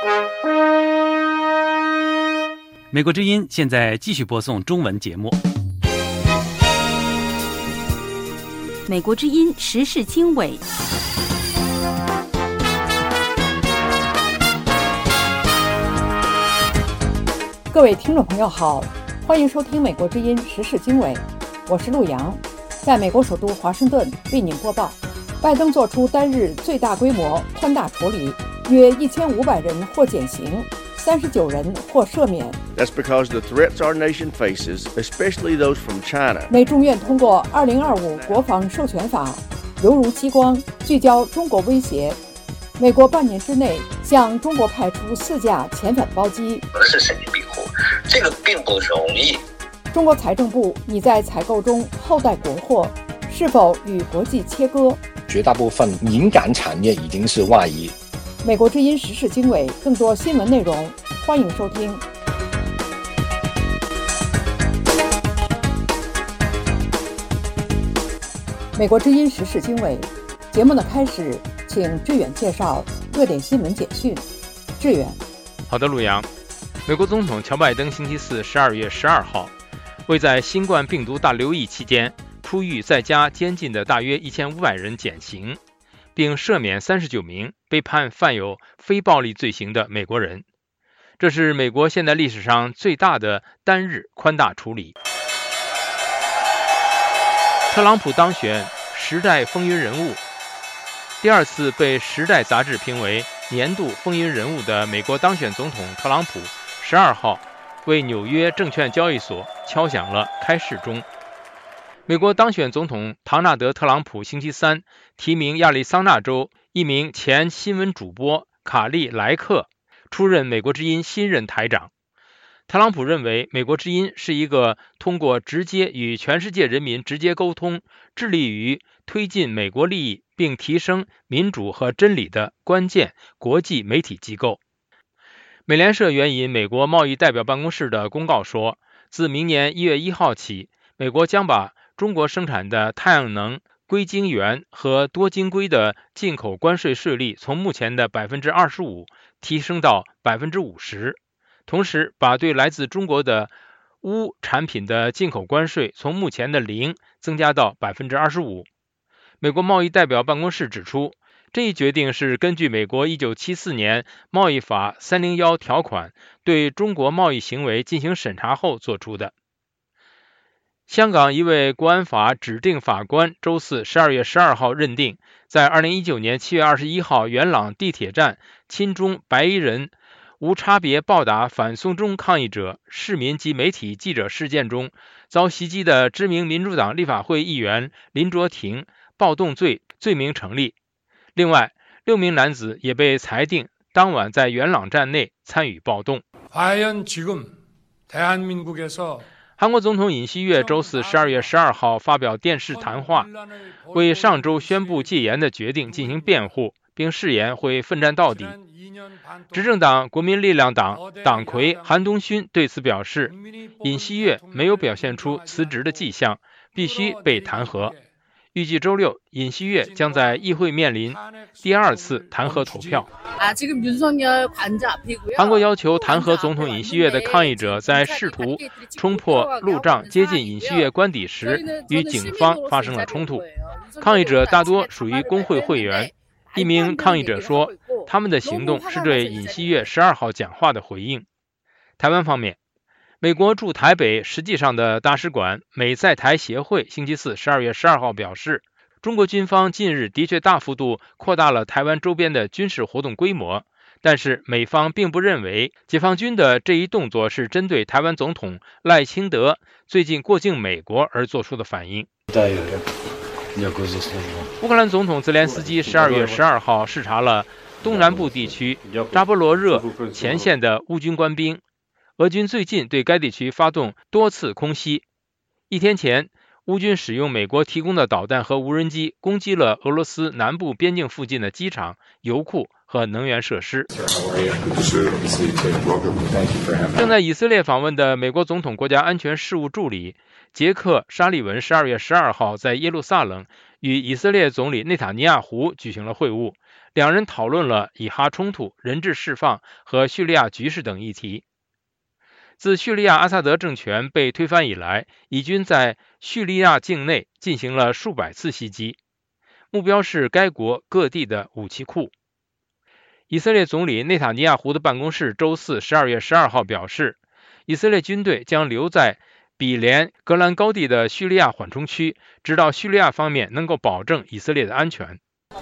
美国之音现在继续播送中文节目。 美国之音时事经纬， 各位听众朋友好，欢迎收听美国之音时事经纬，我是陆洋，在美国首都华盛顿为您播报。拜登做出单日最大规模宽大处理，约1500人获减刑，39人获赦免。 That's because the threats our nation faces, especially those from China. 美众院通过2025国防授权法，犹如激光，聚焦中国威胁。美国半年之内向中国派出4架遣返包机， 是神经庇护，这个并不容易。 中国财政部拟在采购中厚待国货，是否与国际切割？ 绝大部分敏感产业已经是外移。 美国之音时事经纬，更多新闻内容，欢迎收听。美国之音时事经纬节目的开始，请志远介绍热点新闻简讯。志远， 好的，陆洋。美国总统乔拜登星期四12月12号，为在新冠病毒大流疫期间出狱在家监禁的大约1500人减刑，并赦免39名被判犯有非暴力罪行的美国人。这是美国现代历史上最大的单日宽大处理。特朗普当选时代风云人物，第2次被《时代》杂志评为年度风云人物的美国当选总统特朗普12号为纽约证券交易所敲响了开市钟。美国当选总统唐纳德·特朗普星期三提名亚利桑那州一名前新闻主播卡利·莱克出任美国之音新任台长。特朗普认为美国之音是一个通过直接与全世界人民直接沟通，致力于推进美国利益并提升民主和真理的关键国际媒体机构。美联社援引美国贸易代表办公室的公告说，自明年1月1号起，美国将把中国生产的太阳能、硅晶圆和多晶硅的进口关税税率从目前的 25% 提升到 50%， 同时把对来自中国的钨产品的进口关税从目前的0增加到 25%。 美国贸易代表办公室指出，这一决定是根据美国1974年贸易法301条款对中国贸易行为进行审查后做出的。香港一位国安法指定法官周四12月12号认定，在2019年7月21号元朗地铁站亲中白衣人无差别暴打反送中抗议者、市民及媒体记者事件中，遭袭击的知名民主党立法会议员林卓廷暴动罪罪名成立。另外，6名男子也被裁定当晚在元朗站内参与暴动。韩国总统尹锡悦周四12月12号发表电视谈话，为上周宣布戒严的决定进行辩护，并誓言会奋战到底。执政党国民力量党党魁韩东勋对此表示，尹锡悦没有表现出辞职的迹象，必须被弹劾。预计周六，尹锡悦将在议会面临第2次弹劾投票。韩国要求弹劾总统尹锡悦的抗议者在试图冲破路障接近尹锡悦官邸时，与警方发生了冲突。抗议者大多属于工会会员。一名抗议者说，他们的行动是对尹锡悦12号讲话的回应。台湾方面，美国驻台北实际上的大使馆美在台协会星期四12月12号表示，中国军方近日的确大幅度扩大了台湾周边的军事活动规模，但是美方并不认为解放军的这一动作是针对台湾总统赖清德最近过境美国而做出的反应。乌克兰总统泽连斯基12月12号视察了东南部地区扎波罗热前线的乌军官兵。俄军最近对该地区发动多次空袭。1天前，乌军使用美国提供的导弹和无人机攻击了俄罗斯南部边境附近的机场、油库和能源设施。正在以色列访问的美国总统国家安全事务助理杰克·沙利文12月12号在耶路撒冷与以色列总理内塔尼亚胡举行了会晤， 两人讨论了以哈冲突、人质释放和叙利亚局势等议题。自叙利亚阿萨德政权被推翻以来，以军在叙利亚境内进行了数百次袭击，目标是该国各地的武器库。以色列总理内塔尼亚胡的办公室周四12月12号表示，以色列军队将留在比连格兰高地的叙利亚缓冲区，直到叙利亚方面能够保证以色列的安全。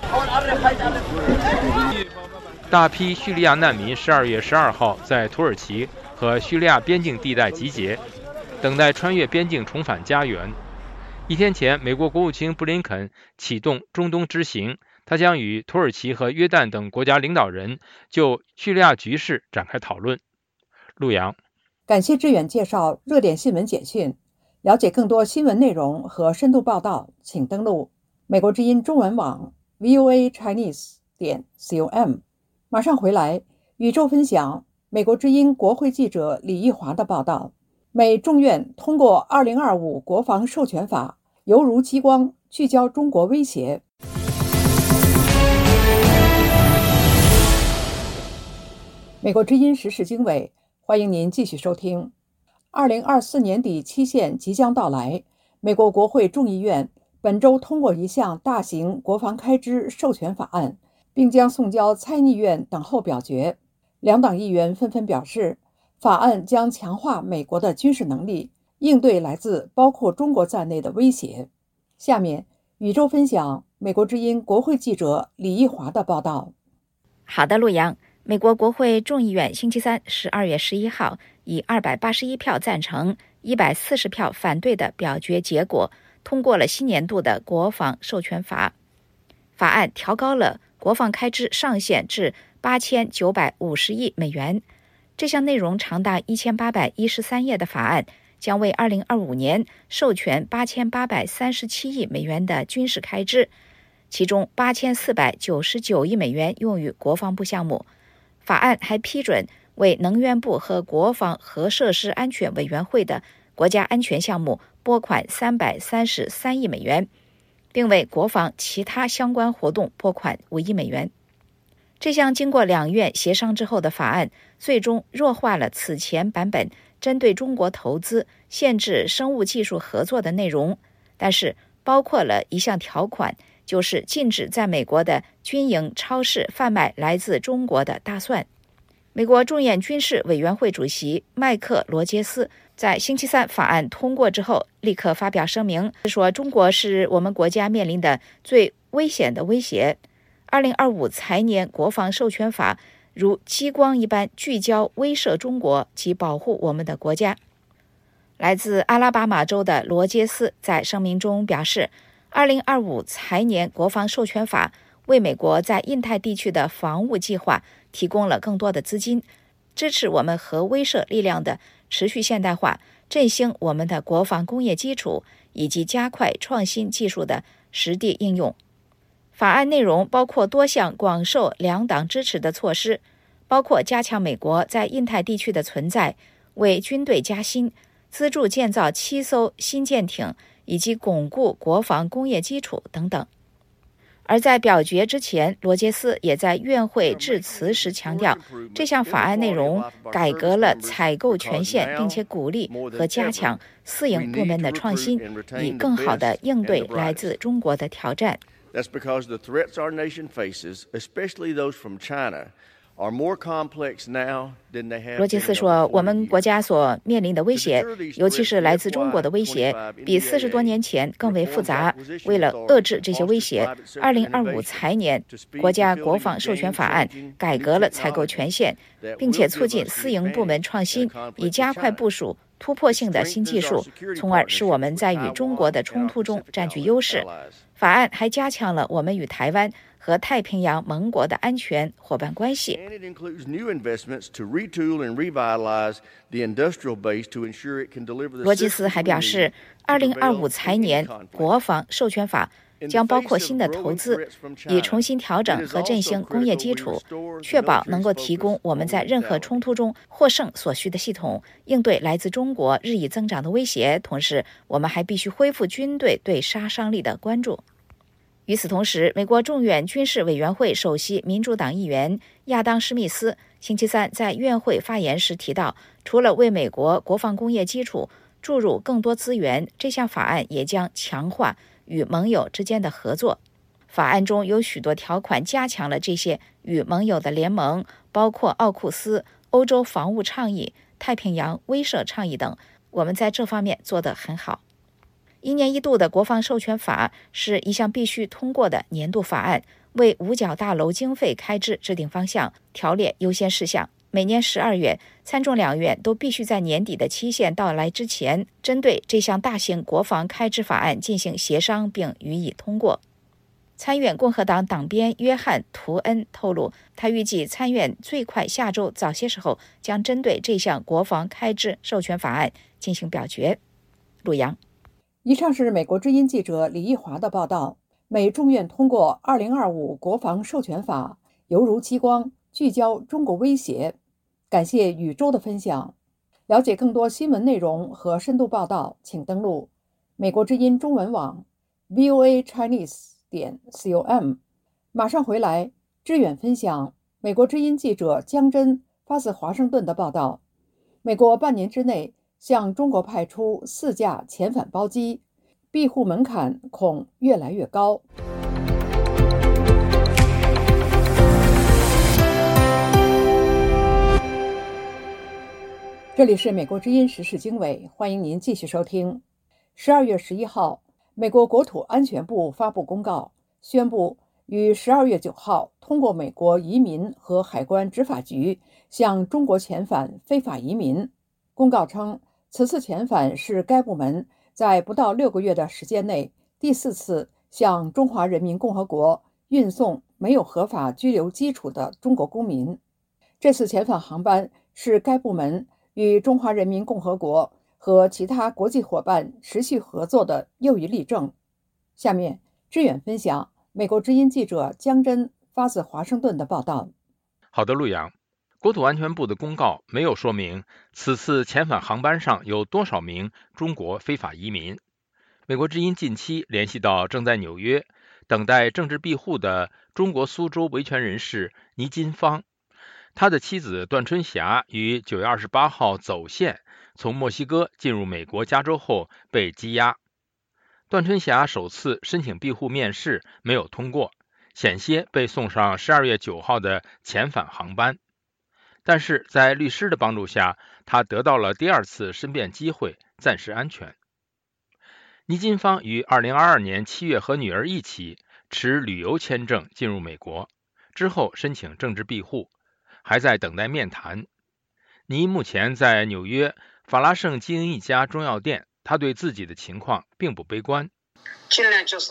大批叙利亚难民12月12号在土耳其和叙利亚边境地带集结，等待穿越边境重返家园。一天前，美国国务卿布林肯启动中东之行，他将与土耳其和约旦等国家领导人就叙利亚局势展开讨论。陆阳， 感谢志远介绍热点新闻简讯。了解更多新闻内容和深度报道，请登录美国之音中文网 voachinese.com。马上回来，宇宙分享美国之音国会记者李义华的报道。美众院通过2025国防授权法，犹如激光聚焦中国威胁。美国之音时事经纬，欢迎您继续收听。2024年底期限即将到来，美国国会众议院本周通过一项大型国防开支授权法案，并将送交参议院等候表决。两党议员纷纷表示，法案将强化美国的军事能力，应对来自包括中国在内的威胁。下面，宇宙分享美国之音国会记者李义华的报道。 好的，陆阳。美国国会众议院星期三12月11号以281票赞成、140票反对的表决结果，通过了新年度的国防授权法。法案调高了国防开支上限至8950亿美元。这项内容长达1813页的法案将为2025年授权8837亿美元的军事开支，其中8499亿美元用于国防部项目。法案还批准为能源部和国防核设施安全委员会的国家安全项目拨款333亿美元，并为国防其他相关活动拨款5亿美元。这项经过两院协商之后的法案，最终弱化了此前版本针对中国投资、限制生物技术合作的内容，但是包括了一项条款，就是禁止在美国的军营超市贩卖来自中国的大蒜。美国众院军事委员会主席麦克罗杰斯在星期三法案通过之后，立刻发表声明，说中国是我们国家面临的最危险的威胁。2025财年国防授权法如激光一般聚焦威慑中国及保护我们的国家。来自阿拉巴马州的罗杰斯在声明中表示，2025财年国防授权法为美国在印太地区的防务计划提供了更多的资金，支持我们核威慑力量的持续现代化，振兴我们的国防工业基础，以及加快创新技术的实地应用。法案内容包括多项广受两党支持的措施，包括加强美国在印太地区的存在，为军队加薪，资助建造7艘新舰艇，以及巩固国防工业基础等等。而在表决之前，罗杰斯也在院会致辞时强调，这项法案内容改革了采购权限，并且鼓励和加强私营部门的创新，以更好地应对来自中国的挑战。 That's because the threats our nation faces, especially those from China, are more complex now than they have. 罗杰斯说，我们国家所面临的威胁，尤其是来自中国的威胁，比40多年前更为复杂。为了遏制这些威胁，2025财年国家国防授权法案改革了采购权限，并且促进私营部门创新，以加快部署突破性的新技术，从而使我们在与中国的冲突中占据优势。法案还加强了我们与台湾和太平洋盟国的安全伙伴关系。罗杰斯还表示，2025财年国防授权法将包括新的投资，以重新调整和振兴工业基础，确保能够提供我们在任何冲突中获胜所需的系统，应对来自中国日益增长的威胁。同时，我们还必须恢复军队对杀伤力的关注。 与此同时，美国众院军事委员会首席民主党议员亚当·施密斯星期三在院会发言时提到，除了为美国国防工业基础注入更多资源，这项法案也将强化与盟友之间的合作。法案中有许多条款加强了这些与盟友的联盟，包括奥库斯、欧洲防务倡议、太平洋威慑倡议等。我们在这方面做得很好。1年1度的国防授权法是一项必须通过的年度法案，为五角大楼经费开支制定方向，条列优先事项。每年12月，参众两院都必须在年底的期限到来之前，针对这项大型国防开支法案进行协商并予以通过。参院共和党党鞭约翰·图恩透露，他预计参院最快下周早些时候将针对这项国防开支授权法案进行表决。陆阳。 以上是美国之音记者李义华的报道。美众院通过2025国防授权法，犹如激光，聚焦中国威胁。感谢宇宙的分享。了解更多新闻内容和深度报道，请登录美国之音中文网 voachinese.com。 马上回来支远分享美国之音记者江真发自华盛顿的报道。美国半年之内向中国派出4架遣返包机，庇护门槛恐越来越高。这里是美国之音时事经纬，欢迎您继续收听。12月11号，美国国土安全部发布公告，宣布于12月9号通过美国移民和海关执法局向中国遣返非法移民。公告称，此次遣返是该部门在不到6个月的时间内第4次向中华人民共和国运送没有合法居留基础的中国公民。这次遣返航班是该部门与中华人民共和国和其他国际伙伴持续合作的又一例证。下面支远分享美国之音记者江真发自华盛顿的报道。 好的，陆阳。国土安全部的公告没有说明此次遣返航班上有多少名中国非法移民。美国之音近期联系到正在纽约等待政治庇护的中国苏州维权人士倪金芳，他的妻子段春霞于9月28号走线从墨西哥进入美国加州后被羁押。段春霞首次申请庇护面试没有通过，险些被送上12月9号的遣返航班。但是在律师的帮助下，他得到了第2次申辩机会，暂时安全。倪金芳于2022年7月和女儿一起持旅游签证进入美国，之后申请政治庇护，还在等待面谈。倪目前在纽约法拉盛经营一家中药店，他对自己的情况并不悲观。 尽量就是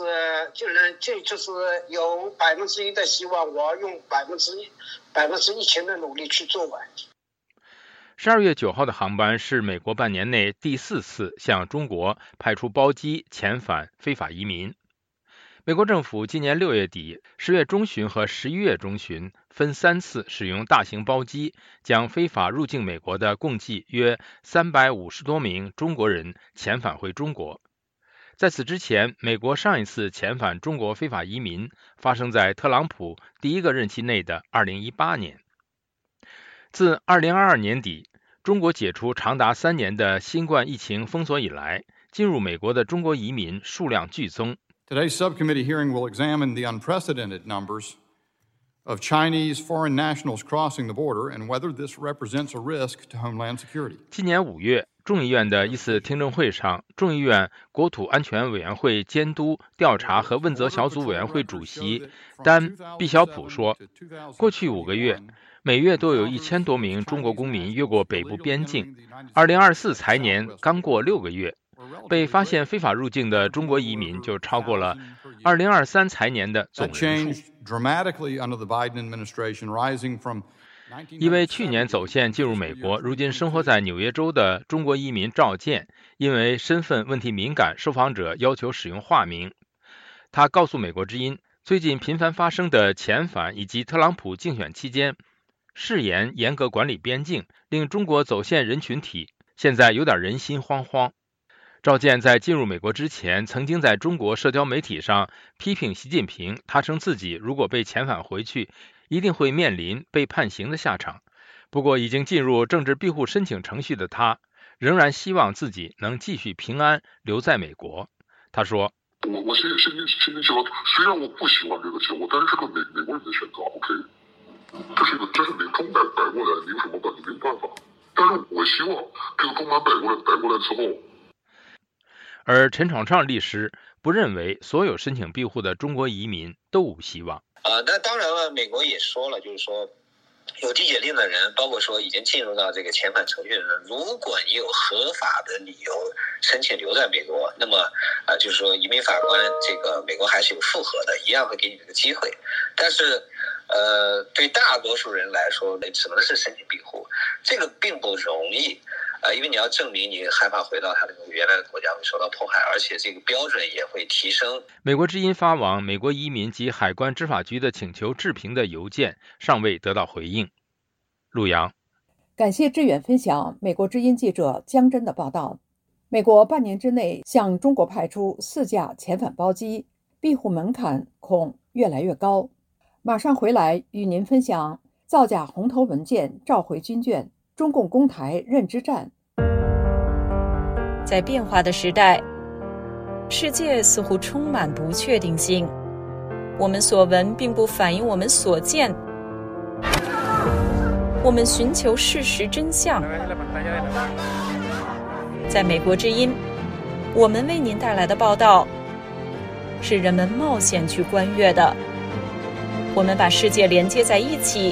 有1%的希望，我要用1000%的努力去做完。 12月9号的航班是美国半年内第4次向中国派出包机遣返非法移民。美国政府今年6月底、10月中旬和11月中旬分3次使用大型包机，将非法入境美国的共计约350多名中国人遣返回中国。在此之前，美国上一次遣返中国非法移民发生在特朗普第1个任期内的2018年。自2022年底，中国解除长达3年的新冠疫情封锁以来，进入美国的中国移民数量剧增。 Today's subcommittee hearing will examine the unprecedented numbers of Chinese foreign nationals crossing the border and whether this represents a risk to Homeland Security. 今年5月，众议院的一次听证会上，众议院国土安全委员会监督、调查和问责小组委员会主席丹·毕晓普说，过去5个月，每月都有1000多名中国公民越过北部边境。2024财年刚过6个月，被发现非法入境的中国移民就超过了2023财年的总人数。一位去年走线进入美国，如今生活在纽约州的中国移民赵健，因为身份问题敏感，受访者要求使用化名。他告诉美国之音，最近频繁发生的遣返以及特朗普竞选期间誓言严格管理边境，令中国走线人群体现在有点人心惶惶。 赵建在进入美国之前，曾经在中国社交媒体上批评习近平，他称自己如果被遣返回去，一定会面临被判刑的下场。不过已经进入政治庇护申请程序的他，仍然希望自己能继续平安留在美国。他说：“ 我心里希望，虽然我不喜欢这个结果，但是这个美国人的选择 ，OK， 这是你中版摆过来，你有什么办法？没办法。但是我希望这个中版摆过来之后。” 而陈闯创律师不认为所有申请庇护的中国移民都无希望。 那当然了，美国也说了，就是说有递解令的人，包括说已经进入到这个遣返程序的人，如果你有合法的理由申请留在美国，那么就是说移民法官这个美国还是有复核的，一样会给你这个机会。但是对大多数人来说，只能是申请庇护，这个并不容易。因为你要证明你害怕回到他那个原来的国家会受到迫害，而且这个标准也会提升。 美国之音发往美国移民及海关执法局的请求置评的邮件尚未得到回应。陆阳， 感谢志远分享美国之音记者江真的报道。美国半年之内向中国派出4架遣返包机，庇护门槛恐越来越高。马上回来与您分享造假红头文件召回军眷，中共攻台认知战。 在变化的时代，世界似乎充满不确定性。我们所闻并不反映我们所见。我们寻求事实真相。在美国之音，我们为您带来的报道是人们冒险去观阅的。我们把世界连接在一起，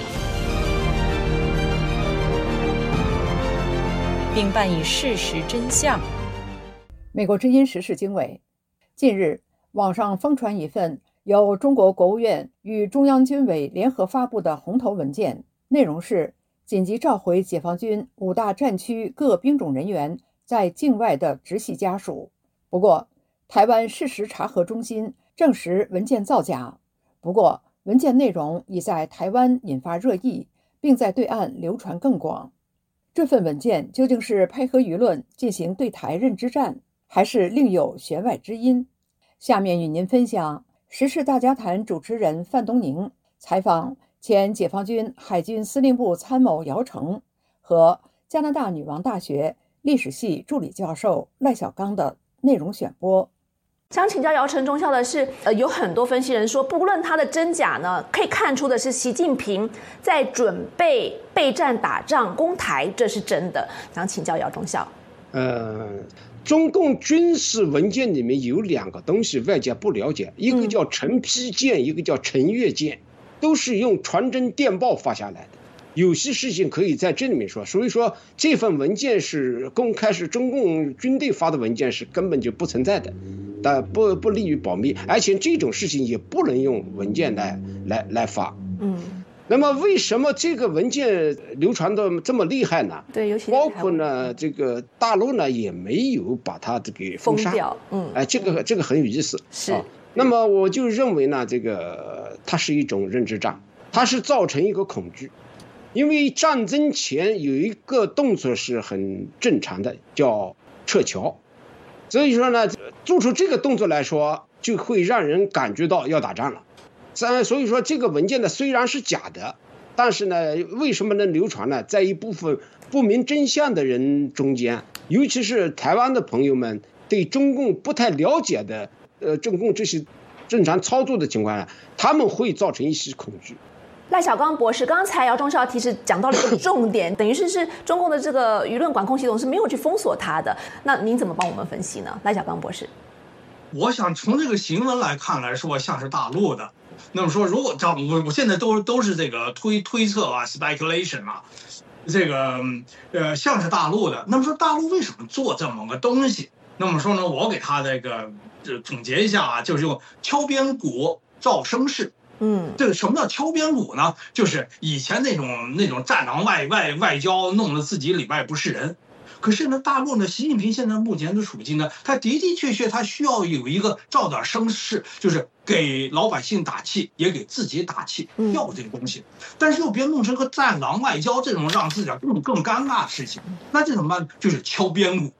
并伴以事实真相。 美国之音时事经纬，近日网上疯传一份由中国国务院与中央军委联合发布的红头文件，内容是紧急召回解放军5大战区各兵种人员在境外的直系家属。不过，台湾事实查核中心证实文件造假。不过，文件内容已在台湾引发热议，并在对岸流传更广。这份文件究竟是配合舆论进行对台认知战，还是另有弦外之音？下面与您分享时事大家谈主持人范东宁采访前解放军海军司令部参谋姚成和加拿大女王大学历史系助理教授赖小刚的内容选播。 想请教姚成中校的是，有很多分析人说，不论它的真假呢，可以看出的是习近平在准备备战打仗攻台，这是真的。想请教姚中校。 中共军事文件里面有2个东西外界不了解，一个叫陈批件，一个叫陈阅件，都是用传真电报发下来的。有些事情可以在这里面说，所以说这份文件是公开，是中共军队发的文件，是根本就不存在的，但不利于保密，而且这种事情也不能用文件来发。那么为什么这个文件流传的这么厉害呢？ 对，尤其包括呢，这个大陆呢也没有把它给封杀掉。 这个很有意思。 是。 那么我就认为呢，这个它是一种认知战，它是造成一个恐惧。因为战争前有一个动作是很正常的，叫撤侨，所以说呢，做出这个动作来说，就会让人感觉到要打仗了。所以说这个文件呢虽然是假的，但是呢，为什么能流传呢？在一部分不明真相的人中间，尤其是台湾的朋友们，对中共不太了解的，中共这些正常操作的情况下，他们会造成一些恐惧。 赖小刚博士，刚才姚中校其实讲到了一个重点，等于是中共的这个舆论管控系统是没有去封锁它的。那您怎么帮我们分析呢？赖小刚博士， 我想从这个新闻来看来说，像是大陆的。那么说，如果我现在都是这个推测啊 ，speculation 啊，这个像是大陆的。那么说，大陆为什么做这么个东西？那么说呢，我给他这个总结一下啊，就是用敲边鼓造声势。这个什么叫敲边鼓呢？就是以前那种战狼外交，弄得自己里外不是人。可是呢，大陆呢，习近平现在目前的处境呢，他的确他需要有一个造点声势，就是给老百姓打气，也给自己打气，要这个东西。但是又别弄成个战狼外交这种让自己更尴尬的事情。那这怎么办？就是敲边鼓。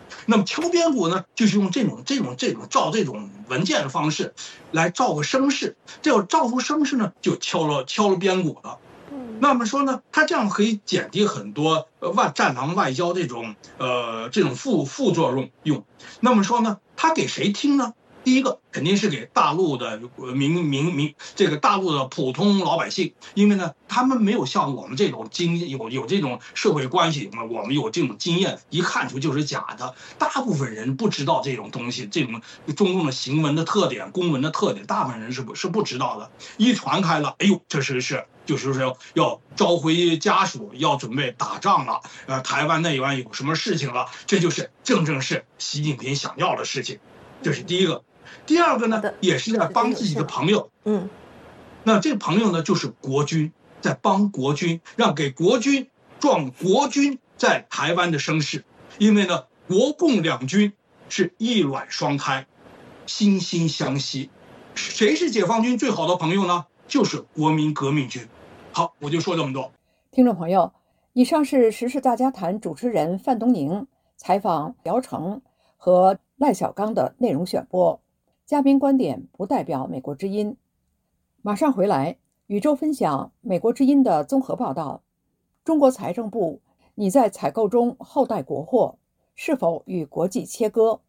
那么敲边鼓呢，就是用这种照这种文件的方式来照个声势，这要照出声势呢，就敲了边鼓了。那么说呢，它这样可以减低很多战狼外交这种副作用。那么说呢，它给谁听呢？第一个肯定是给大陆的这个大陆的普通老百姓，因为呢，他们没有像我们这种有这种社会关系，我们有这种经验，一看出就是假的。大部分人不知道这种东西，这种中共的行文的特点、公文的特点，大部分人是不知道的。一传开了，哎呦，就是说要召回家属，要准备打仗了，台湾内湾有什么事情了，这就是正是习近平想要的事情，这是第一个。第二个呢，也是在帮自己的朋友，那这个朋友呢，就是国军，在帮国军，给国军壮国军在台湾的声势。因为呢，国共两军是一卵双胎，惺惺相惜。谁是解放军最好的朋友呢？就是国民革命军。好，我就说这么多。 听众朋友，以上是时事大家谈主持人范东宁采访姚成和赖小刚的内容选播。嘉宾观点不代表美国之音。马上回来，宇宙分享美国之音的综合报道。中国财政部拟在采购中厚待国货，是否与国际切割？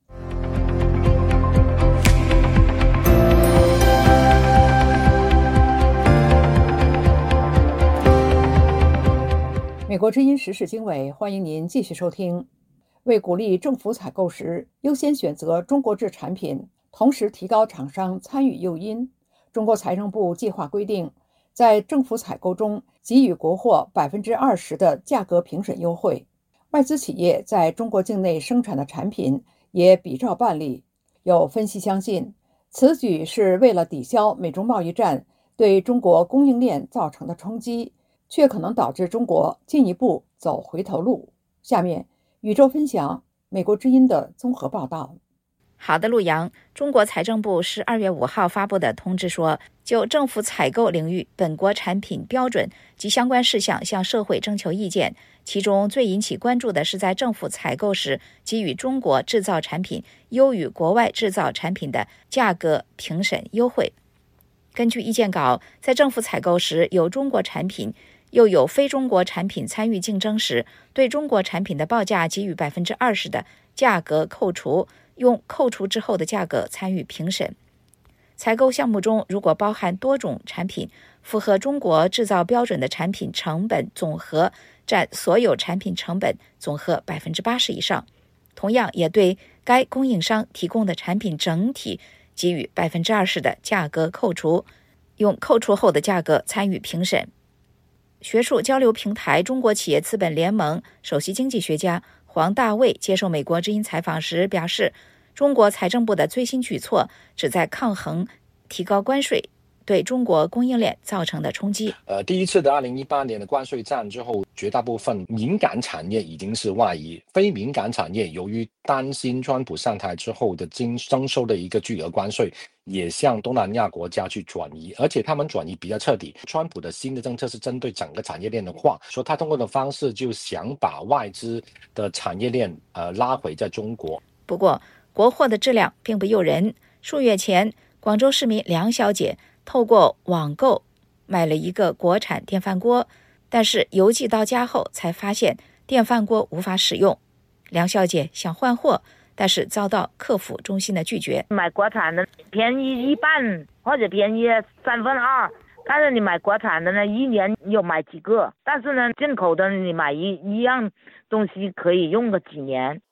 美国之音时事经纬，欢迎您继续收听。为鼓励政府采购时优先选择中国制产品，同时提高厂商参与诱因，中国财政部计划规定，在政府采购中给予国货 20% 的价格评审优惠。外资企业在中国境内生产的产品也比照办理。有分析相信，此举是为了抵消美中贸易战对中国供应链造成的冲击，却可能导致中国进一步走回头路。下面宇宙分享美国之音的综合报道。 好的，陆阳。中国财政部12月5号发布的通知说，就政府采购领域本国产品标准及相关事项向社会征求意见，其中最引起关注的是在政府采购时给予中国制造产品优于国外制造产品的价格评审优惠。根据意见稿，在政府采购时有中国产品又有非中国产品参与竞争时，对中国产品的报价给予 20% 的价格扣除，用扣除之后的价格参与评审。采购项目中如果包含多种产品，符合中国制造标准的产品成本总和占所有产品成本总和 80% 以上，同样也对该供应商提供的产品整体给予 20% 的价格扣除，用扣除后的价格参与评审。学术交流平台中国企业资本联盟首席经济学家黄大卫接受美国之音采访时表示，中国财政部的最新举措旨在抗衡提高关税对中国供应链造成的冲击。 第一次的2018年的关税战之后，绝大部分敏感产业已经是外移，非敏感产业由于担心川普上台之后的征收的一个巨额关税，也向东南亚国家去转移，而且他们转移比较彻底。川普的新的政策是针对整个产业链的话，说他通过的方式就想把外资的产业链拉回在中国。 不过国货的质量并不诱人。数月前，广州市民梁小姐透过网购买了一个国产电饭锅，但是邮寄到家后才发现电饭锅无法使用。梁小姐想换货，但是遭到客服中心的拒绝。 买国产的便宜一半或者便宜2/3，但是你买国产的呢，一年又买几个，但是呢，进口的你买一样东西可以用个几年。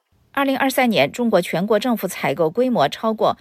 2023年，中国全国政府采购规模超过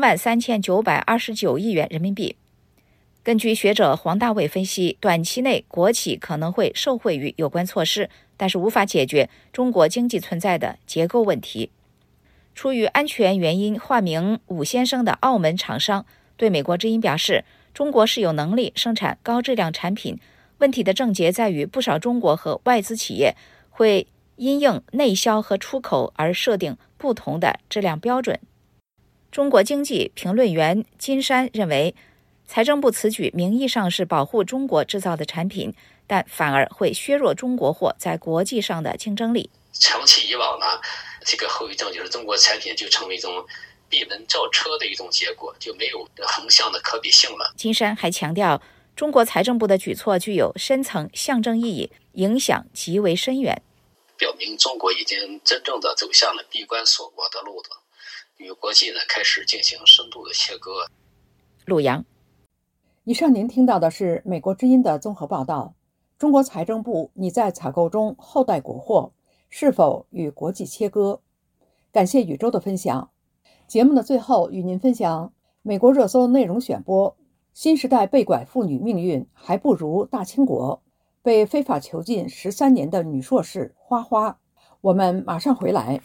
33929亿元人民币。根据学者黄大卫分析，短期内国企可能会受惠于有关措施，但是无法解决中国经济存在的结构问题。出于安全原因化名武先生的澳门厂商对美国之音表示，中国是有能力生产高质量产品，问题的症结在于不少中国和外资企业会因应内销和出口而设定不同的质量标准。中国经济评论员金山认为，财政部此举名义上是保护中国制造的产品，但反而会削弱中国货在国际上的竞争力。 长期以往呢， 这个后遗症就是中国产品就成为一种闭门造车的一种结果，就没有横向的可比性了。 金山还强调，中国财政部的举措具有深层象征意义，影响极为深远， 表明中国已经真正的走向了闭关锁国的路子，与国际呢开始进行深度的切割。 陆阳。 以上您听到的是美国之音的综合报道。中国财政部拟在采购中厚待国货，是否与国际切割？感谢宇宙的分享。节目的最后与您分享美国热搜内容选播：新时代被拐妇女命运还不如大清国，被非法囚禁13年的女硕士花花。我们马上回来。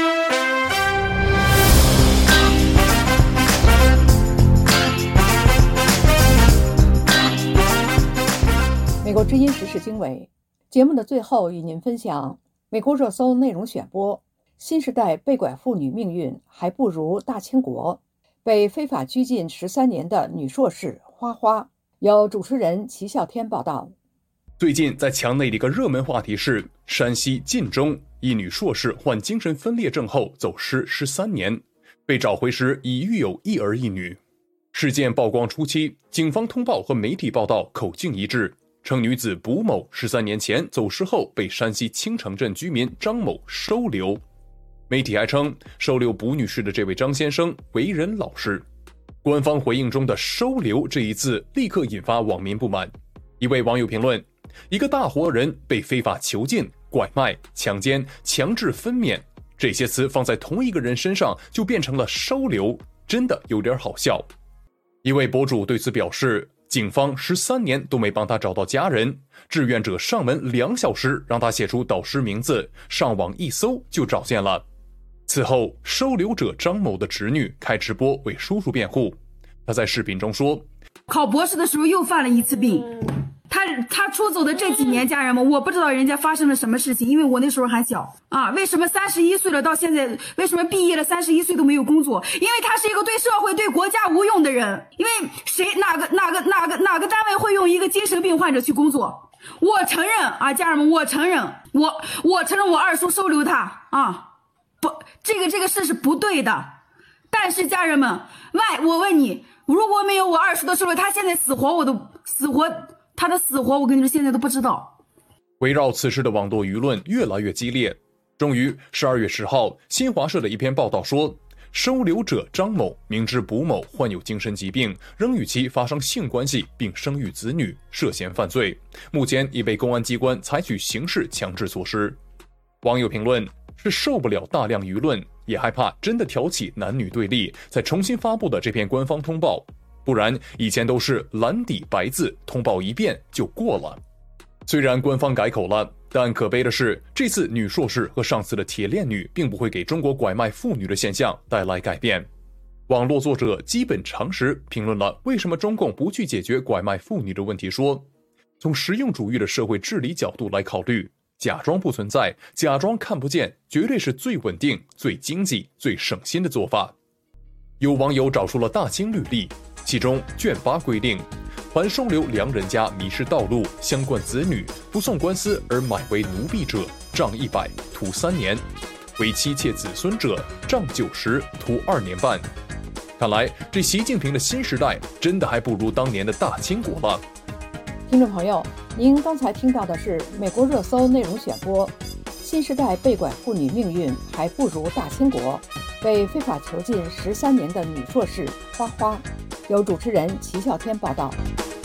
美国之音时事经纬，节目的最后与您分享美国热搜内容选播：新时代被拐妇女命运还不如大清国，被非法拘禁13年的女硕士花花。由主持人齐笑天报道。 最近在墙内的一个热门话题是山西晋中一女硕士患精神分裂症后走失13年，被找回时已育有一儿一女。事件曝光初期，警方通报和媒体报道口径一致，称女子卜某13年前走失后被山西青城镇居民张某收留。媒体还称，收留卜女士的这位张先生为人老实。官方回应中的收留这一字立刻引发网民不满。一位网友评论，一个大活人被非法囚禁、拐卖、强奸、强制分娩，这些词放在同一个人身上就变成了收留，真的有点好笑。一位博主对此表示，警方13年都没帮他找到家人，志愿者上门2小时让他写出导师名字，上网一搜就找见了。此后，收留者张某的侄女开直播为叔叔辩护。他在视频中说， 考博士的时候又犯了一次病，他出走的这几年，家人们，我不知道人家发生了什么事情，因为我那时候还小啊。为什么31岁了到现在，为什么毕业了31岁都没有工作？因为他是一个对社会对国家无用的人。因为哪个单位会用一个精神病患者去工作？我承认啊，家人们，我承认我二叔收留他啊，不，这个事是不对的。但是家人们，我问你，如果没有我二叔的收留，他现在他的死活我跟你说现在都不知道。 围绕此事的网络舆论越来越激烈，终于12月10号，新华社的一篇报道说，收留者张某明知卜某患有精神疾病，仍与其发生性关系并生育子女，涉嫌犯罪，目前已被公安机关采取刑事强制措施。网友评论，是受不了大量舆论，也害怕真的挑起男女对立，才重新发布的这篇官方通报，不然以前都是蓝底白字通报一遍就过了。虽然官方改口了，但可悲的是，这次女硕士和上次的铁链女并不会给中国拐卖妇女的现象带来改变。网络作者基本常识评论了为什么中共不去解决拐卖妇女的问题，说，从实用主义的社会治理角度来考虑，假装不存在，假装看不见，绝对是最稳定、最经济、最省心的做法。有网友找出了大清律例，其中卷8规定，凡收留良人家迷失道路、相关子女不送官司而买为奴婢者，杖100，徒3年；为妻妾子孙者，杖90，徒2年半。看来这习近平的新时代真的还不如当年的大清国了。 听众朋友，您刚才听到的是美国热搜内容选播：新时代被拐妇女命运还不如大清国，被非法囚禁13年的女硕士花花。由主持人齐笑天报道。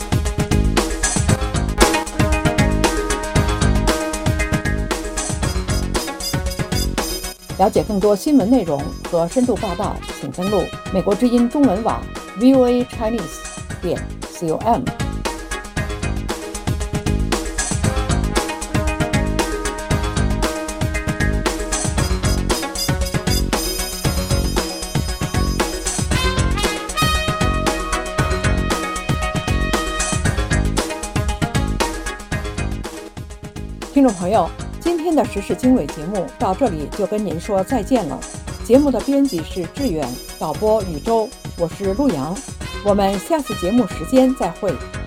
了解更多新闻内容和深度报道，请登录美国之音中文网 voachinese.com。听众朋友，今天的时事经纬节目到这里就跟您说再见了。节目的编辑是志远，导播禹洲，我是陆阳，我们下次节目时间再会。